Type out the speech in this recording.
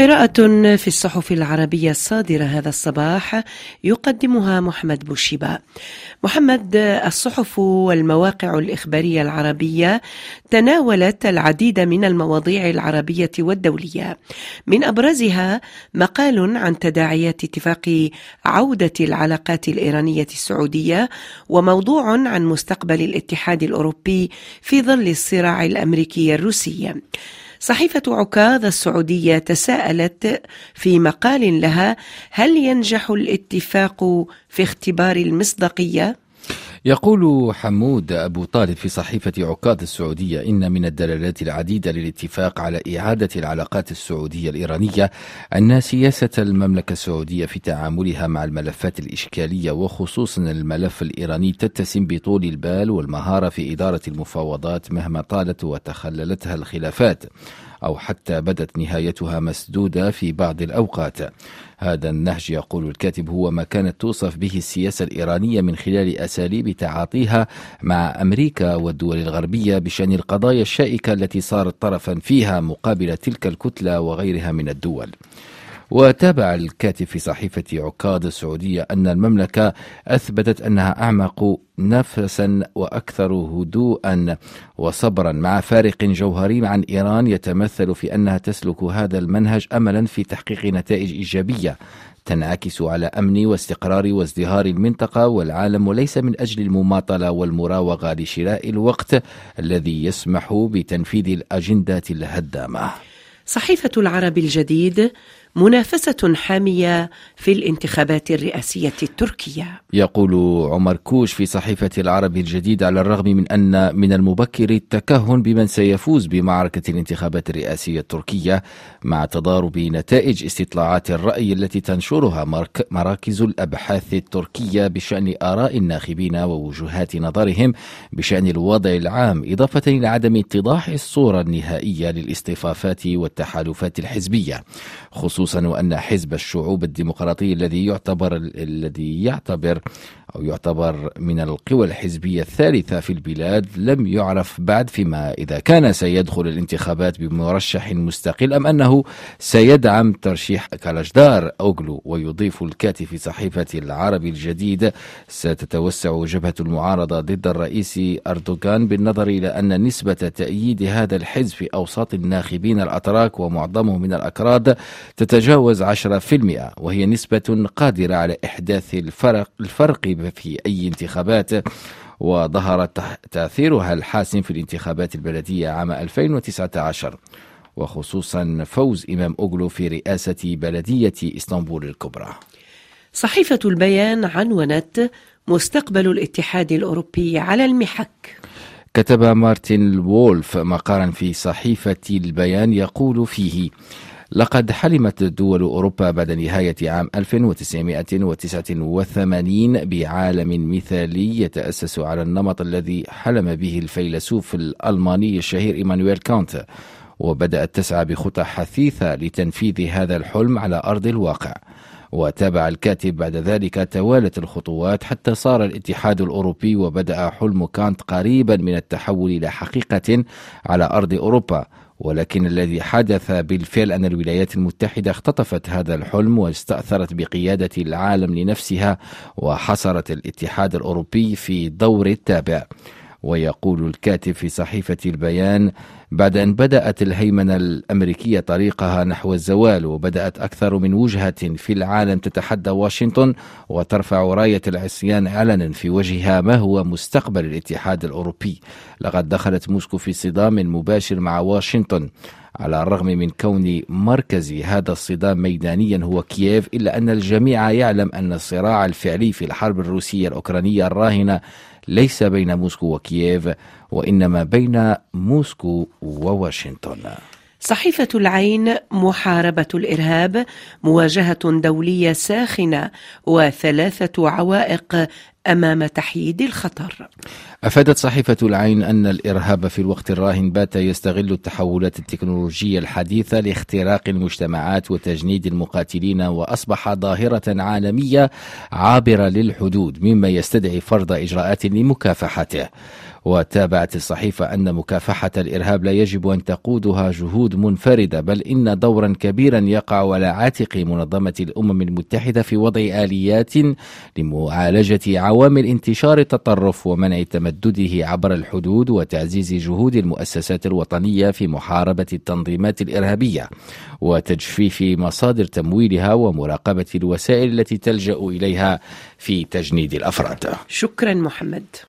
قراءة في الصحف العربية الصادرة هذا الصباح يقدمها محمد بوشيبة. محمد، الصحف والمواقع الإخبارية العربية تناولت العديد من المواضيع العربية والدولية، من أبرزها مقال عن تداعيات اتفاق عودة العلاقات الإيرانية السعودية، وموضوع عن مستقبل الاتحاد الأوروبي في ظل الصراع الأمريكي الروسي. صحيفة عكاظ السعودية تساءلت في مقال لها: هل ينجح الاتفاق في اختبار المصداقية؟ يقول حمود أبو طالب في صحيفة عكاظ السعودية: إن من الدلالات العديدة للاتفاق على إعادة العلاقات السعودية الإيرانية أن سياسة المملكة السعودية في تعاملها مع الملفات الإشكالية، وخصوصا الملف الإيراني، تتسم بطول البال والمهارة في إدارة المفاوضات مهما طالت وتخللتها الخلافات، أو حتى بدت نهايتها مسدودة في بعض الأوقات. هذا النهج، يقول الكاتب، هو ما كانت توصف به السياسة الإيرانية من خلال أساليب تعاطيها مع أمريكا والدول الغربية بشأن القضايا الشائكة التي صارت طرفا فيها مقابل تلك الكتلة وغيرها من الدول. وتابع الكاتب في صحيفة عكاظ السعودية أن المملكة أثبتت أنها أعمق نفسا وأكثر هدوءا وصبرا، مع فارق جوهري عن إيران يتمثل في أنها تسلك هذا المنهج أملا في تحقيق نتائج إيجابية تنعكس على أمن واستقرار وازدهار المنطقة والعالم، وليس من أجل المماطلة والمراوغة لشراء الوقت الذي يسمح بتنفيذ الأجندات الهدامة. صحيفة العرب الجديد: منافسة حامية في الانتخابات الرئاسية التركية. يقول عمر كوش في صحيفة العرب الجديد: على الرغم من أن من المبكر التكهن بمن سيفوز بمعركة الانتخابات الرئاسية التركية، مع تضارب نتائج استطلاعات الرأي التي تنشرها مراكز الأبحاث التركية بشأن آراء الناخبين ووجهات نظرهم بشأن الوضع العام، إضافة إلى عدم اتضاح الصورة النهائية للاصطفافات والتحالفات الحزبية، خصوصا وأن حزب الشعوب الديمقراطي الذي يعتبر من القوى الحزبية الثالثة في البلاد لم يعرف بعد فيما إذا كان سيدخل الانتخابات بمرشح مستقل أم أنه سيدعم ترشيح كالجدار أوغلو. ويضيف الكاتب في صحيفة العرب الجديد: ستتوسع جبهة المعارضة ضد الرئيس أردوغان بالنظر إلى أن نسبة تأييد هذا الحزب في أوساط الناخبين الأتراك ومعظمهم من الأكراد تتجاوز 10%، وهي نسبة قادرة على إحداث الفرق في أي انتخابات، وظهر تأثيرها الحاسم في الانتخابات البلدية عام 2019، وخصوصا فوز إمام أوغلو في رئاسة بلدية إسطنبول الكبرى. صحيفة البيان عنونت: مستقبل الاتحاد الأوروبي على المحك. كتب مارتن وولف مقالا في صحيفة البيان يقول فيه: لقد حلمت دول أوروبا بعد نهاية عام 1989 بعالم مثالي يتأسس على النمط الذي حلم به الفيلسوف الألماني الشهير إيمانويل كانت، وبدأت تسعى بخطى حثيثة لتنفيذ هذا الحلم على أرض الواقع. وتابع الكاتب: بعد ذلك توالت الخطوات حتى صار الاتحاد الأوروبي، وبدأ حلم كانت قريبا من التحول إلى حقيقة على أرض أوروبا، ولكن الذي حدث بالفعل أن الولايات المتحدة اختطفت هذا الحلم واستأثرت بقيادة العالم لنفسها، وحصرت الاتحاد الأوروبي في دور التابع. ويقول الكاتب في صحيفة البيان: بعد أن بدأت الهيمنة الأمريكية طريقها نحو الزوال، وبدأت أكثر من وجهة في العالم تتحدى واشنطن وترفع راية العصيان علنا في وجهها ما هو مستقبل الاتحاد الأوروبي، لقد دخلت موسكو في صدام مباشر مع واشنطن. على الرغم من كون مركز هذا الصدام ميدانيا هو كييف، إلا أن الجميع يعلم أن الصراع الفعلي في الحرب الروسية الأوكرانية الراهنة ليس بين موسكو وكييف، وإنما بين موسكو وواشنطن. صحيفة العين: محاربة الإرهاب، مواجهة دولية ساخنة وثلاثة عوائق أمام تحييد الخطر. أفادت صحيفة العين أن الإرهاب في الوقت الراهن بات يستغل التحولات التكنولوجية الحديثة لاختراق المجتمعات وتجنيد المقاتلين، وأصبح ظاهرة عالمية عابرة للحدود، مما يستدعي فرض إجراءات لمكافحته. وتابعت الصحيفة أن مكافحة الإرهاب لا يجب أن تقودها جهود منفردة، بل إن دورا كبيرا يقع على عاتق منظمة الأمم المتحدة في وضع آليات لمعالجة عوامل انتشار التطرف ومنع تمدده عبر الحدود، وتعزيز جهود المؤسسات الوطنية في محاربة التنظيمات الإرهابية وتجفيف مصادر تمويلها ومراقبة الوسائل التي تلجأ إليها في تجنيد الأفراد. شكرا محمد.